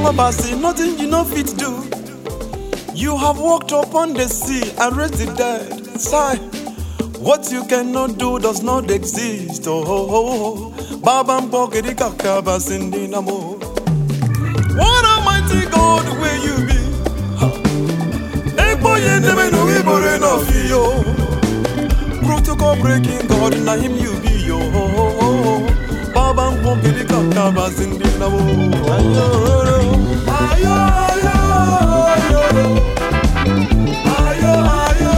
Nothing you know fit do. You have walked upon the sea and raised the dead. Sigh. What you cannot do does not exist. Oh, Babam Pokedi Kakaba Sindinamo. What a mighty God will you be? Eboye never know we more no fio. Protocol breaking God, na him you be yo. Babam Pokedi Kakaba Sindinamo. Ayo, ayo, ayo, ayo.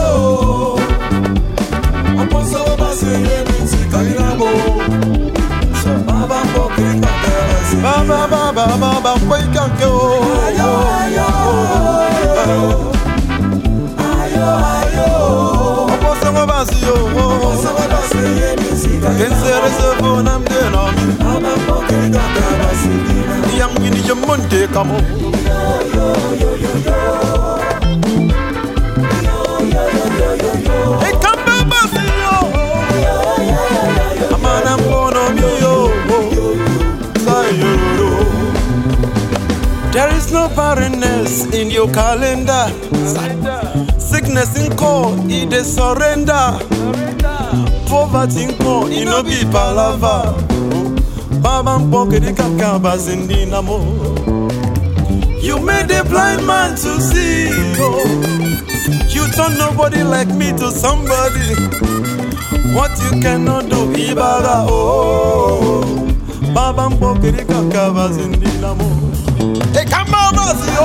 There is no barrenness in your calendar. Sickness in call, it is surrender. Poverty in call, it no be palava. Babam Pokedi Kakaba Sindinamo. You made a blind man to see. You turn nobody like me to somebody. What you cannot do, Ibara. Oh, Babam Pokedi Kakaba Sindinamo. Hey, come on, Basio.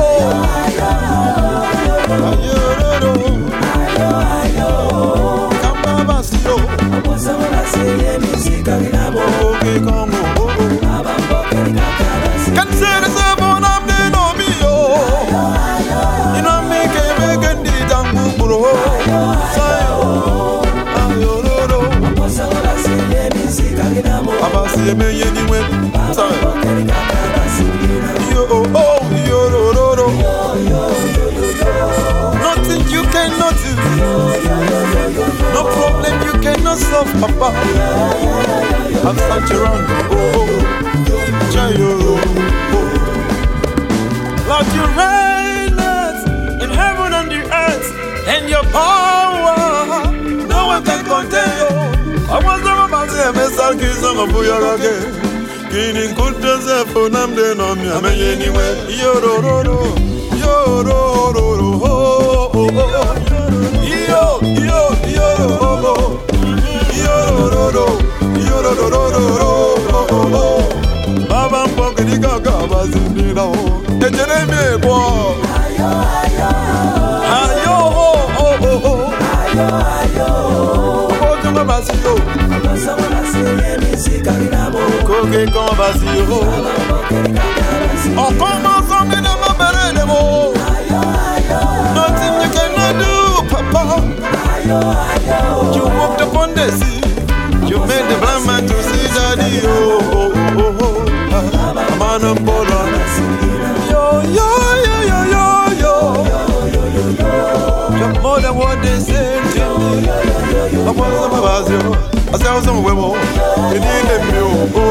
Come on, Basio. Okay, come on. Can say the seven of the Nomio. You know, make a tango, bro. Nothing you cannot do. No problem you cannot solve, Papa. I'm such around. Lord, you reign in heaven and the earth, and your power no one can contain you. I was never about to have a sarcasm of your again. Getting good as a phone, I'm then on me. I'm anywhere. Yo, Baba Pokedi Kakaba Sindinamo. Jeremy boy. Ayo. Basio. Koke kon basio. On commence en me ma beremo. Nothing you cannot do, Papa. You walked upon the sea. You made the blind man to see Daddy. Man of Bola. Yo. You're more than what they say to me. I was a Basio. I was a woman. You need them.